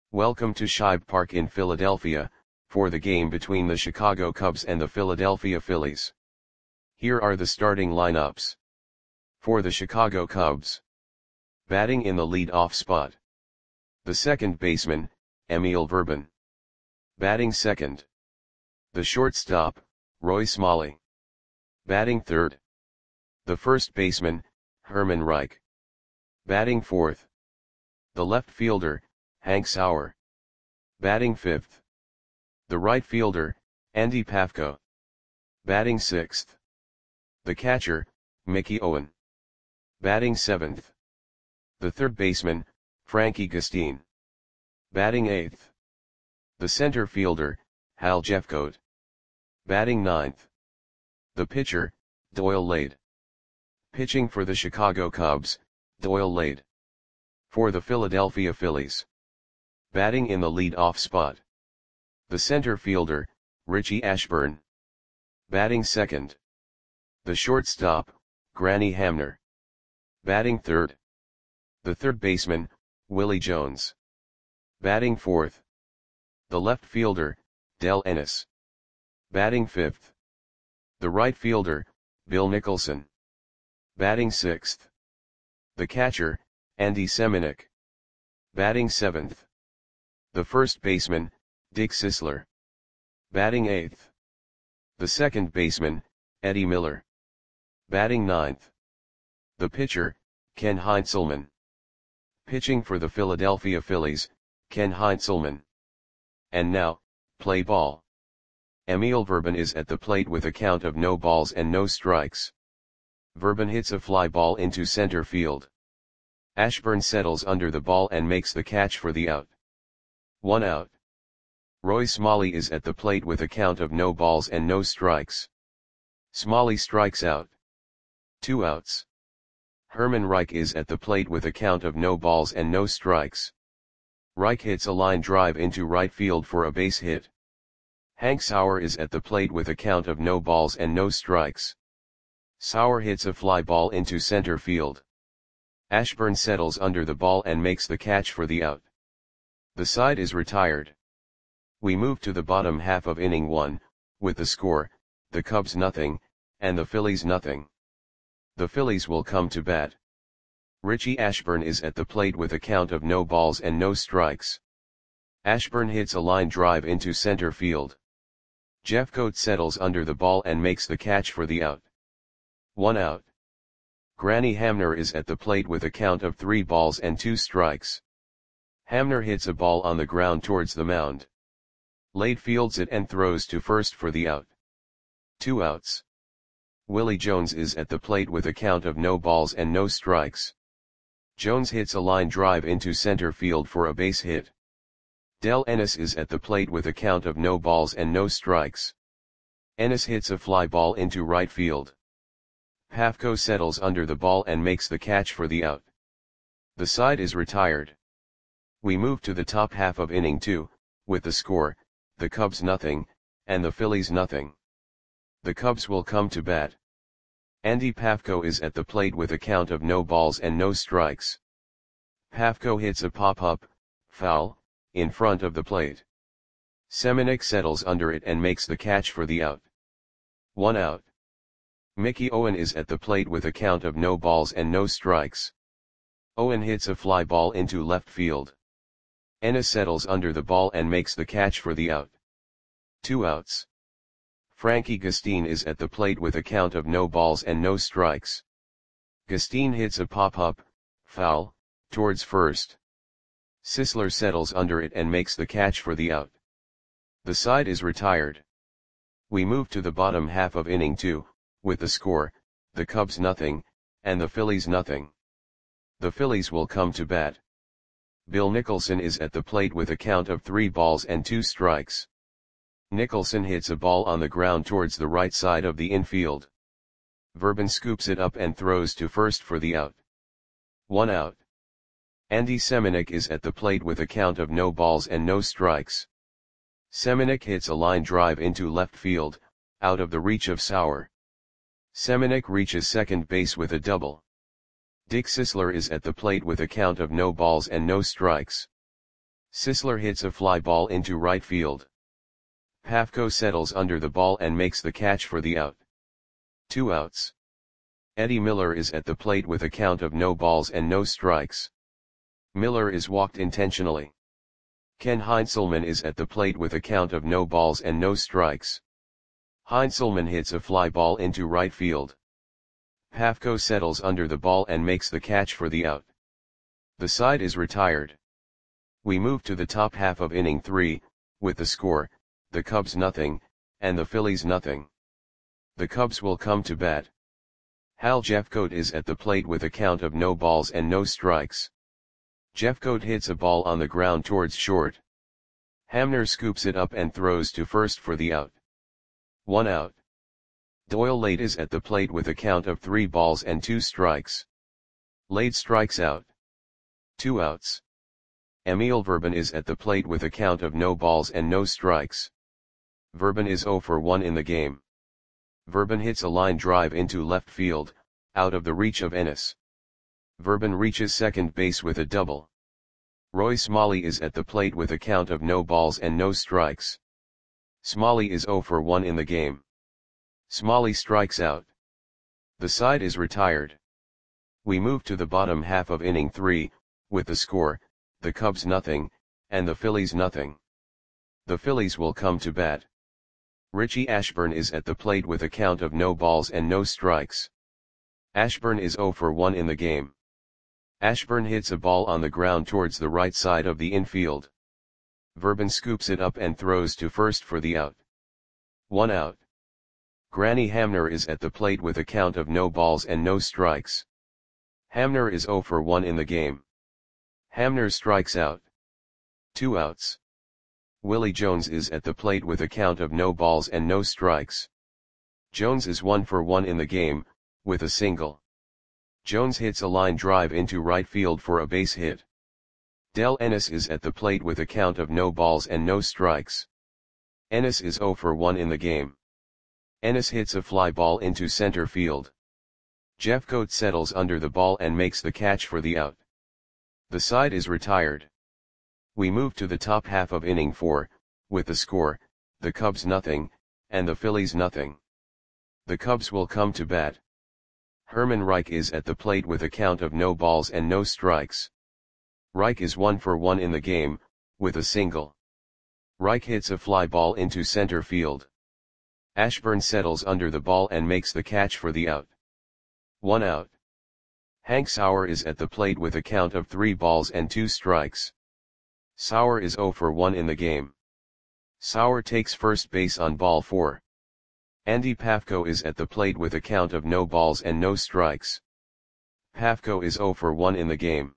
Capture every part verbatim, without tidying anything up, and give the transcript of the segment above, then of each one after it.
Welcome to Shibe Park in Philadelphia, for the game between the Chicago Cubs and the Philadelphia Phillies. Here are the starting lineups. For the Chicago Cubs. Batting in the lead-off spot. The second baseman, Emil Verban. Batting second. The shortstop, Roy Smalley. Batting third. The first baseman, Herman Reich. Batting fourth. The left fielder, Hank Sauer. Batting fifth. The right fielder, Andy Pafko. Batting sixth. The catcher, Mickey Owen. Batting seventh. The third baseman, Frankie Gustin. Batting eighth. The center fielder, Hal Jeffcoat. Batting ninth. The pitcher, Doyle Lade. Pitching for the Chicago Cubs, Doyle Lade. For the Philadelphia Phillies. Batting in the lead-off spot. The center fielder, Richie Ashburn. Batting second. The shortstop, Granny Hamner. Batting third. The third baseman, Willie Jones. Batting fourth. The left fielder, Del Ennis. Batting fifth. The right fielder, Bill Nicholson. Batting sixth. The catcher, Andy Semenuk. Batting seventh. The first baseman, Dick Sisler. Batting eighth. The second baseman, Eddie Miller. Batting ninth. The pitcher, Ken Heinzelman. Pitching for the Philadelphia Phillies, Ken Heinzelman. And now, play ball. Emil Verban is at the plate with a count of no balls and no strikes. Verban hits a fly ball into center field. Ashburn settles under the ball and makes the catch for the out. One out. Roy Smalley is at the plate with a count of no balls and no strikes. Smalley strikes out. Two outs. Herman Reich is at the plate with a count of no balls and no strikes. Reich hits a line drive into right field for a base hit. Hank Sauer is at the plate with a count of no balls and no strikes. Sauer hits a fly ball into center field. Ashburn settles under the ball and makes the catch for the out. The side is retired. We move to the bottom half of inning one, with the score, the Cubs nothing, and the Phillies nothing. The Phillies will come to bat. Richie Ashburn is at the plate with a count of no balls and no strikes. Ashburn hits a line drive into center field. Jeffcoat settles under the ball and makes the catch for the out. One out. Granny Hamner is at the plate with a count of three balls and two strikes. Hamner hits a ball on the ground towards the mound. Lade fields it and throws to first for the out. Two outs. Willie Jones is at the plate with a count of no balls and no strikes. Jones hits a line drive into center field for a base hit. Del Ennis is at the plate with a count of no balls and no strikes. Ennis hits a fly ball into right field. Pafko settles under the ball and makes the catch for the out. The side is retired. We move to the top half of inning two, with the score, the Cubs nothing, and the Phillies nothing. The Cubs will come to bat. Andy Pafko is at the plate with a count of no balls and no strikes. Pafko hits a pop-up, foul, in front of the plate. Semenuk settles under it and makes the catch for the out. One out. Mickey Owen is at the plate with a count of no balls and no strikes. Owen hits a fly ball into left field. Ennis settles under the ball and makes the catch for the out. Two outs. Frankie Gustin is at the plate with a count of no balls and no strikes. Gustin hits a pop-up, foul, towards first. Sisler settles under it and makes the catch for the out. The side is retired. We move to the bottom half of inning two, with the score, the Cubs nothing, and the Phillies nothing. The Phillies will come to bat. Bill Nicholson is at the plate with a count of three balls and two strikes. Nicholson hits a ball on the ground towards the right side of the infield. Verban scoops it up and throws to first for the out. One out. Andy Semenuk is at the plate with a count of no balls and no strikes. Semenuk hits a line drive into left field, out of the reach of Sauer. Semenuk reaches second base with a double. Dick Sisler is at the plate with a count of no balls and no strikes. Sisler hits a fly ball into right field. Pafko settles under the ball and makes the catch for the out. Two outs. Eddie Miller is at the plate with a count of no balls and no strikes. Miller is walked intentionally. Ken Heinzelman is at the plate with a count of no balls and no strikes. Heinzelman hits a fly ball into right field. Pafko settles under the ball and makes the catch for the out. The side is retired. We move to the top half of inning three, with the score, the Cubs nothing, and the Phillies nothing. The Cubs will come to bat. Hal Jeffcoat is at the plate with a count of no balls and no strikes. Jeffcoat hits a ball on the ground towards short. Hamner scoops it up and throws to first for the out. One out. Doyle Lade is at the plate with a count of three balls and two strikes. Lade strikes out. Two outs. Emil Verban is at the plate with a count of no balls and no strikes. Verban is zero for one in the game. Verban hits a line drive into left field, out of the reach of Ennis. Verban reaches second base with a double. Roy Smalley is at the plate with a count of no balls and no strikes. Smalley is zero for one in the game. Smalley strikes out. The side is retired. We move to the bottom half of inning three, with the score, the Cubs nothing, and the Phillies nothing. The Phillies will come to bat. Richie Ashburn is at the plate with a count of no balls and no strikes. Ashburn is zero for one in the game. Ashburn hits a ball on the ground towards the right side of the infield. Verban scoops it up and throws to first for the out. One out. Granny Hamner is at the plate with a count of no balls and no strikes. Hamner is zero for one in the game. Hamner strikes out. Two outs. Willie Jones is at the plate with a count of no balls and no strikes. Jones is one for one in the game, with a single. Jones hits a line drive into right field for a base hit. Del Ennis is at the plate with a count of no balls and no strikes. Ennis is zero for one in the game. Ennis hits a fly ball into center field. Jeffcoat settles under the ball and makes the catch for the out. The side is retired. We move to the top half of inning four, with the score, the Cubs nothing, and the Phillies nothing. The Cubs will come to bat. Herman Reich is at the plate with a count of no balls and no strikes. Reich is one for one in the game, with a single. Reich hits a fly ball into center field. Ashburn settles under the ball and makes the catch for the out. One out. Hank Sauer is at the plate with a count of three balls and two strikes. Sauer is zero for one in the game. Sauer takes first base on ball four. Andy Pafko is at the plate with a count of no balls and no strikes. Pafko is zero for one in the game.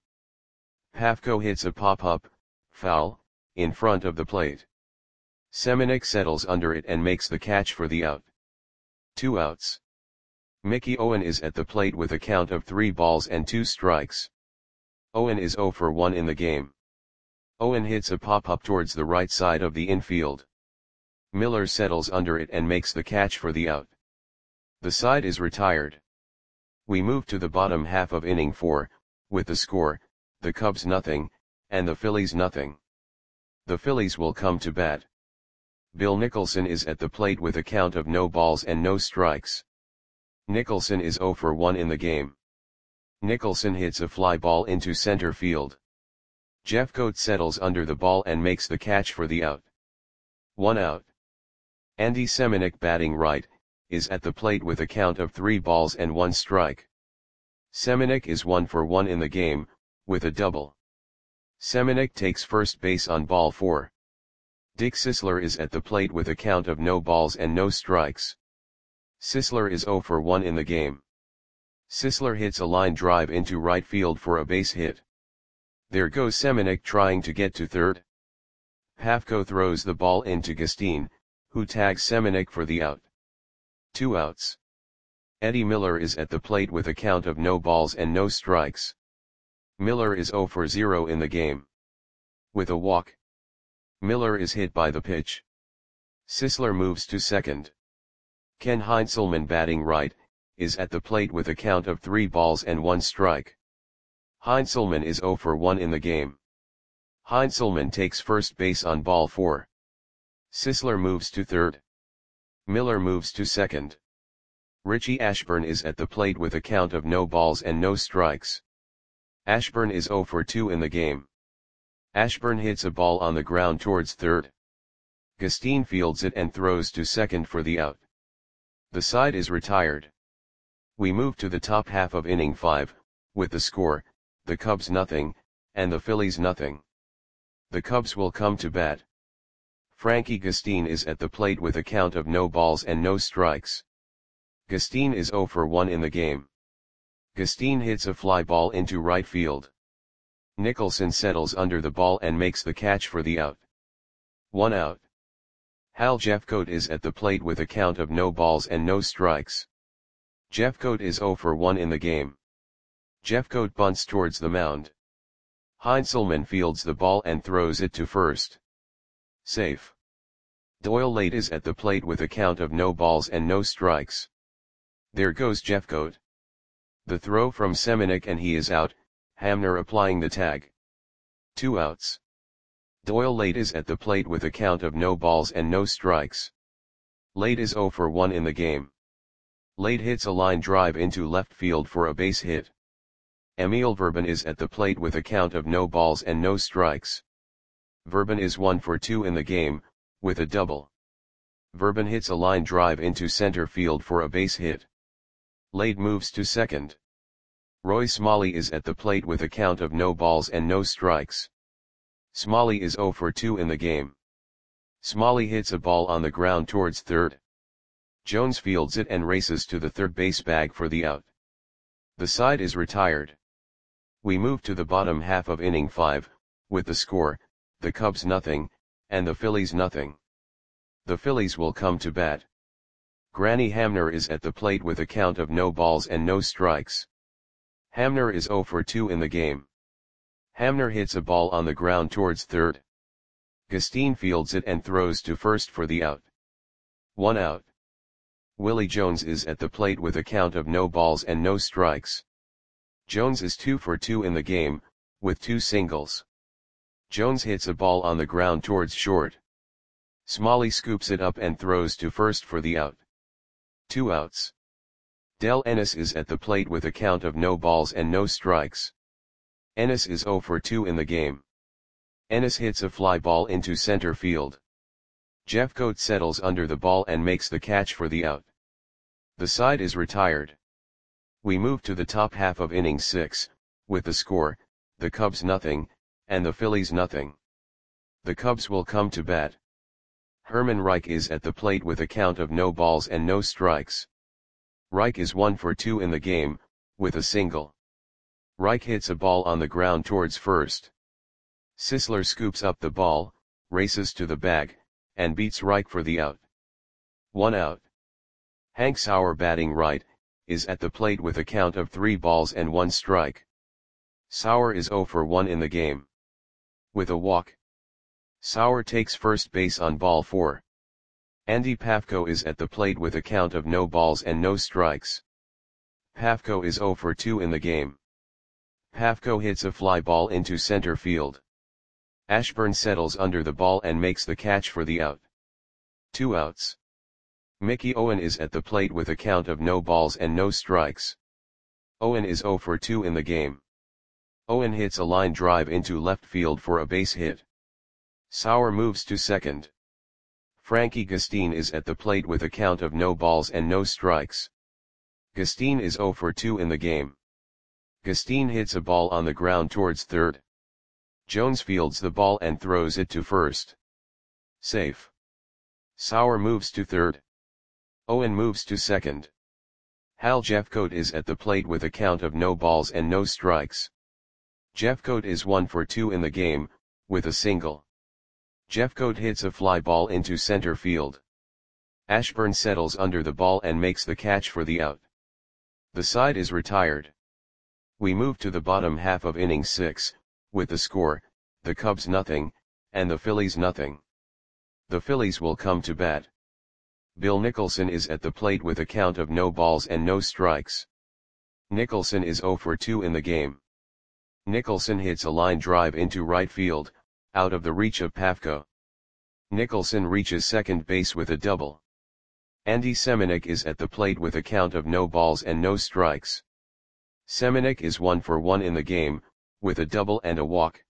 Pafko hits a pop-up, foul, in front of the plate. Semenuk settles under it and makes the catch for the out. Two outs. Mickey Owen is at the plate with a count of three balls and two strikes. Owen is zero for one in the game. Owen hits a pop-up towards the right side of the infield. Miller settles under it and makes the catch for the out. The side is retired. We move to the bottom half of inning four, with the score, the Cubs nothing, and the Phillies nothing. The Phillies will come to bat. Bill Nicholson is at the plate with a count of no balls and no strikes. Nicholson is zero for one in the game. Nicholson hits a fly ball into center field. Jeffcoat settles under the ball and makes the catch for the out. One out. Andy Semenuk, batting right, is at the plate with a count of three balls and one strike. Semenuk is one for one in the game, with a double. Semenuk takes first base on ball four. Dick Sisler is at the plate with a count of no balls and no strikes. Sisler is zero for one in the game. Sisler hits a line drive into right field for a base hit. There goes Semenuk trying to get to third. Pafko throws the ball into Gustine, who tags Semenuk for the out. Two outs. Eddie Miller is at the plate with a count of no balls and no strikes. Miller is zero for zero in the game. With a walk. Miller is hit by the pitch. Sisler moves to second. Ken Heinzelman, batting right, is at the plate with a count of three balls and one strike. Heinzelman is zero for one in the game. Heinzelman takes first base on ball four. Sisler moves to third. Miller moves to second. Richie Ashburn is at the plate with a count of no balls and no strikes. Ashburn is zero for two in the game. Ashburn hits a ball on the ground towards third. Gustine fields it and throws to second for the out. The side is retired. We move to the top half of inning five, with the score, the Cubs nothing, and the Phillies nothing. The Cubs will come to bat. Frankie Gustine is at the plate with a count of no balls and no strikes. Gustine is zero for one in the game. Gustine hits a fly ball into right field. Nicholson settles under the ball and makes the catch for the out. One out. Hal Jeffcoat is at the plate with a count of no balls and no strikes. Jeffcoat is zero for one in the game. Jeffcoat bunts towards the mound. Heinzelman fields the ball and throws it to first. Safe. Doyle Late is at the plate with a count of no balls and no strikes. There goes Jeffcoat. The throw from Semenuk and he is out, Hamner applying the tag. Two outs. Doyle Late is at the plate with a count of no balls and no strikes. Late is zero for one in the game. Late hits a line drive into left field for a base hit. Emil Verban is at the plate with a count of no balls and no strikes. Verban is one for two in the game, with a double. Verban hits a line drive into center field for a base hit. Late moves to second. Roy Smalley is at the plate with a count of no balls and no strikes. Smalley is zero for two in the game. Smalley hits a ball on the ground towards third. Jones fields it and races to the third base bag for the out. The side is retired. We move to the bottom half of inning five, with the score, the Cubs nothing, and the Phillies nothing. The Phillies will come to bat. Granny Hamner is at the plate with a count of no balls and no strikes. Hamner is zero for two in the game. Hamner hits a ball on the ground towards third. Gustine fields it and throws to first for the out. One out. Willie Jones is at the plate with a count of no balls and no strikes. Jones is two for two in the game, with two singles. Jones hits a ball on the ground towards short. Smalley scoops it up and throws to first for the out. Two outs. Del Ennis is at the plate with a count of no balls and no strikes. Ennis is zero for two in the game. Ennis hits a fly ball into center field. Jeffcoat settles under the ball and makes the catch for the out. The side is retired. We move to the top half of inning six, with the score, the Cubs nothing, and the Phillies nothing. The Cubs will come to bat. Herman Reich is at the plate with a count of no balls and no strikes. Reich is one for two in the game, with a single. Reich hits a ball on the ground towards first. Sisler scoops up the ball, races to the bag, and beats Reich for the out. One out. Hank Sauer, batting right, is at the plate with a count of three balls and one strike. Sauer is zero for one in the game. With a walk. Sauer takes first base on ball four. Andy Pafko is at the plate with a count of no balls and no strikes. Pafko is zero for two in the game. Pafko hits a fly ball into center field. Ashburn settles under the ball and makes the catch for the out. Two outs. Mickey Owen is at the plate with a count of no balls and no strikes. Owen is zero for two in the game. Owen hits a line drive into left field for a base hit. Sauer moves to second. Frankie Gustine is at the plate with a count of no balls and no strikes. Gustine is zero for two in the game. Gustine hits a ball on the ground towards third. Jones fields the ball and throws it to first. Safe. Sauer moves to third. Owen moves to second. Hal Jeffcoat is at the plate with a count of no balls and no strikes. Jeffcoat is one for two in the game, with a single. Jeffcoat hits a fly ball into center field. Ashburn settles under the ball and makes the catch for the out. The side is retired. We move to the bottom half of inning six, with the score, the Cubs nothing, and the Phillies nothing. The Phillies will come to bat. Bill Nicholson is at the plate with a count of no balls and no strikes. Nicholson is zero for two in the game. Nicholson hits a line drive into right field, out of the reach of Pafko. Nicholson reaches second base with a double. Andy Semenuk is at the plate with a count of no balls and no strikes. Semenuk is one for one in the game, with a double and a walk.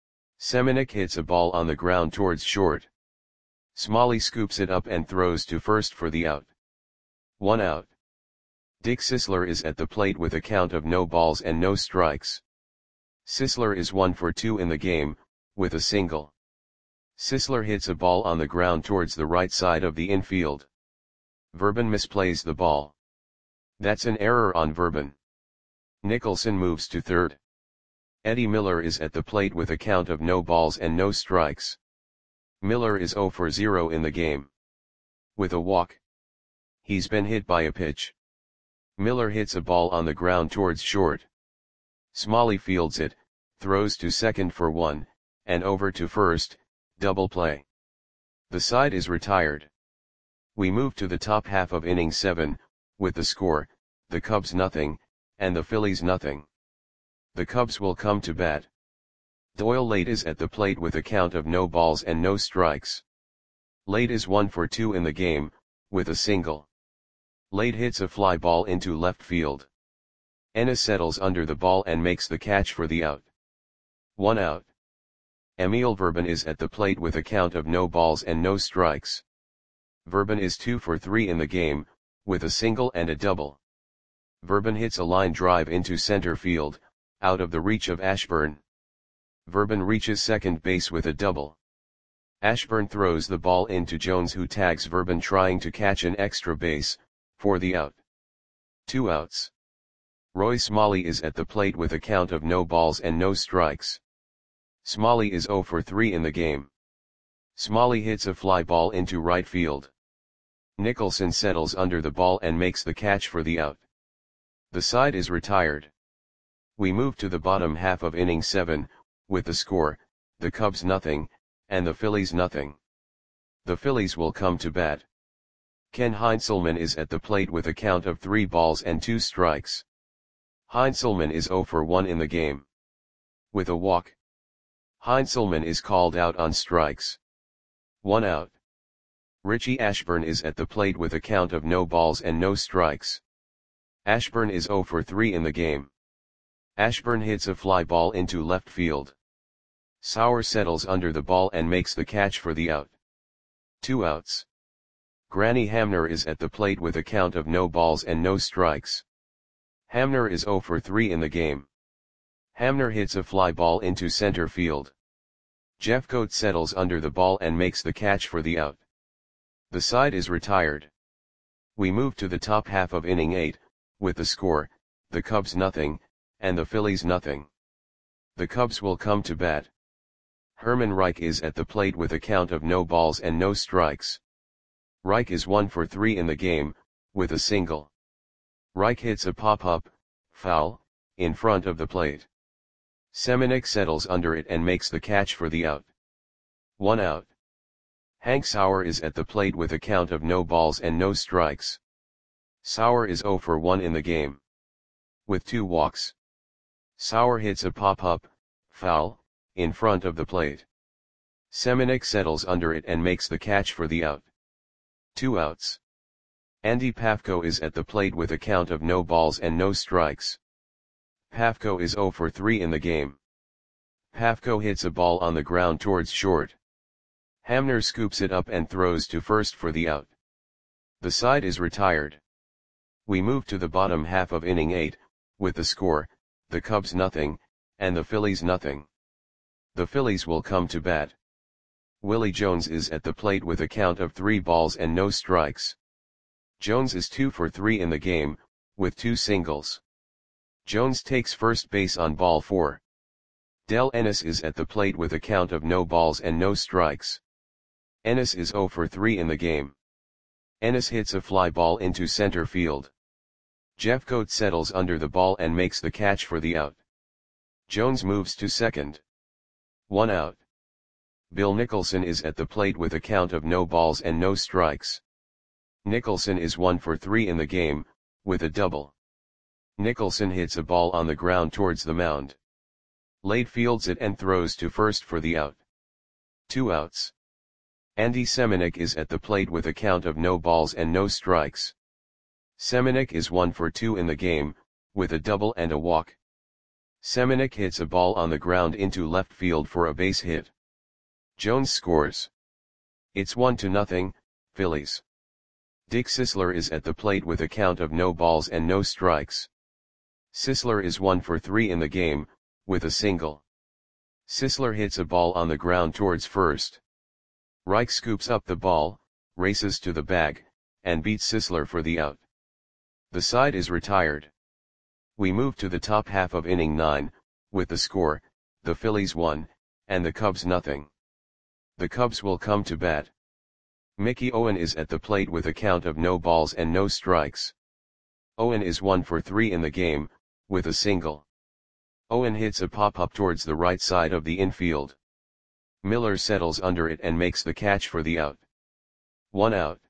Semenuk hits a ball on the ground towards short. Smalley scoops it up and throws to first for the out. One out. Dick Sisler is at the plate with a count of no balls and no strikes. Sisler is one for two in the game, with a single. Sisler hits a ball on the ground towards the right side of the infield. Verban misplays the ball. That's an error on Verban. Nicholson moves to third. Eddie Miller is at the plate with a count of no balls and no strikes. Miller is zero for zero in the game. With a walk. He's been hit by a pitch. Miller hits a ball on the ground towards short. Smalley fields it, throws to second for one, and over to first, double play. The side is retired. We move to the top half of inning seven, with the score, the Cubs nothing, and the Phillies nothing. The Cubs will come to bat. Doyle Late is at the plate with a count of no balls and no strikes. Late is one for two in the game, with a single. Late hits a fly ball into left field. Ennis settles under the ball and makes the catch for the out. One out. Emil Verban is at the plate with a count of no balls and no strikes. Verban is two for three in the game, with a single and a double. Verban hits a line drive into center field, out of the reach of Ashburn. Verban reaches second base with a double. Ashburn throws the ball into Jones, who tags Verban trying to catch an extra base, for the out. Two outs. Roy Smalley is at the plate with a count of no balls and no strikes. Smalley is zero for three in the game. Smalley hits a fly ball into right field. Nicholson settles under the ball and makes the catch for the out. The side is retired. We move to the bottom half of inning seven, with the score, the Cubs nothing, and the Phillies nothing. The Phillies will come to bat. Ken Heinzelman is at the plate with a count of three balls and two strikes. Heinzelman is zero for one in the game. With a walk. Heinzelman is called out on strikes. One out. Richie Ashburn is at the plate with a count of no balls and no strikes. Ashburn is zero for three in the game. Ashburn hits a fly ball into left field. Sauer settles under the ball and makes the catch for the out. Two outs. Granny Hamner is at the plate with a count of no balls and no strikes. Hamner is zero for three in the game. Hamner hits a fly ball into center field. Jeffcoat settles under the ball and makes the catch for the out. The side is retired. We move to the top half of inning eight, with the score, the Cubs nothing, and the Phillies nothing. The Cubs will come to bat. Herman Reich is at the plate with a count of no balls and no strikes. Reich is one for three in the game, with a single. Reich hits a pop-up, foul, in front of the plate. Semenuk settles under it and makes the catch for the out. One out. Hank Sauer is at the plate with a count of no balls and no strikes. Sauer is zero for one in the game. With two walks. Sauer hits a pop-up, foul, in front of the plate. Semenuk settles under it and makes the catch for the out. Two outs. Andy Pafko is at the plate with a count of no balls and no strikes. Pafko is zero for three in the game. Pafko hits a ball on the ground towards short. Hamner scoops it up and throws to first for the out. The side is retired. We move to the bottom half of inning eight, with the score, the Cubs nothing, and the Phillies nothing. The Phillies will come to bat. Willie Jones is at the plate with a count of three balls and no strikes. Jones is two for three in the game, with two singles. Jones takes first base on ball four. Del Ennis is at the plate with a count of no balls and no strikes. Ennis is zero for three in the game. Ennis hits a fly ball into center field. Jeffcoat settles under the ball and makes the catch for the out. Jones moves to second. One out. Bill Nicholson is at the plate with a count of no balls and no strikes. Nicholson is one for three in the game, with a double. Nicholson hits a ball on the ground towards the mound. Late fields it and throws to first for the out. two outs. Andy Semenuk is at the plate with a count of no balls and no strikes. Semenuk is one for two in the game, with a double and a walk. Semenuk hits a ball on the ground into left field for a base hit. Jones scores. It's one to nothing, Phillies. Dick Sisler is at the plate with a count of no balls and no strikes. Sisler is one for three in the game, with a single. Sisler hits a ball on the ground towards first. Reich scoops up the ball, races to the bag, and beats Sisler for the out. The side is retired. We move to the top half of inning nine, with the score, the Phillies one, and the Cubs nothing. The Cubs will come to bat. Mickey Owen is at the plate with a count of no balls and no strikes. Owen is one for three in the game, with a single. Owen hits a pop-up towards the right side of the infield. Miller settles under it and makes the catch for the out. One out.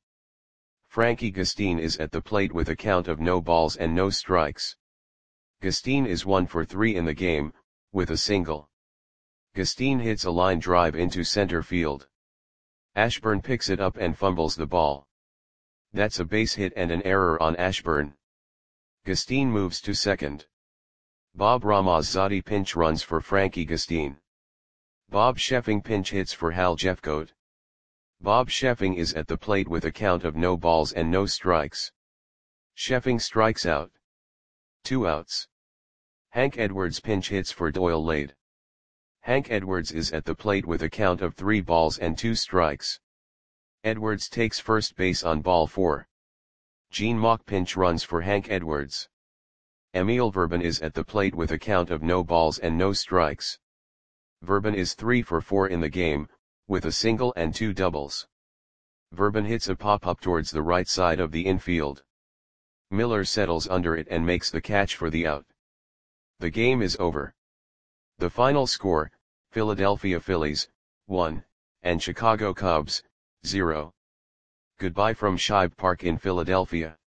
Frankie Gustin is at the plate with a count of no balls and no strikes. Gustin is one for three in the game, with a single. Gustin hits a line drive into center field. Ashburn picks it up and fumbles the ball. That's a base hit and an error on Ashburn. Gustin moves to second. Bob Ramazzotti pinch runs for Frankie Gustin. Bob Sheffing pinch hits for Hal Jeffcoat. Bob Sheffing is at the plate with a count of no balls and no strikes. Sheffing strikes out. Two outs. Hank Edwards pinch hits for Doyle Lade. Hank Edwards is at the plate with a count of three balls and two strikes. Edwards takes first base on ball four. Gene Mauch pinch runs for Hank Edwards. Emil Verban is at the plate with a count of no balls and no strikes. Verban is three for four in the game, with a single and two doubles. Verban hits a pop-up towards the right side of the infield. Miller settles under it and makes the catch for the out. The game is over. The final score, Philadelphia Phillies, one, and Chicago Cubs, zero. Goodbye from Shibe Park in Philadelphia.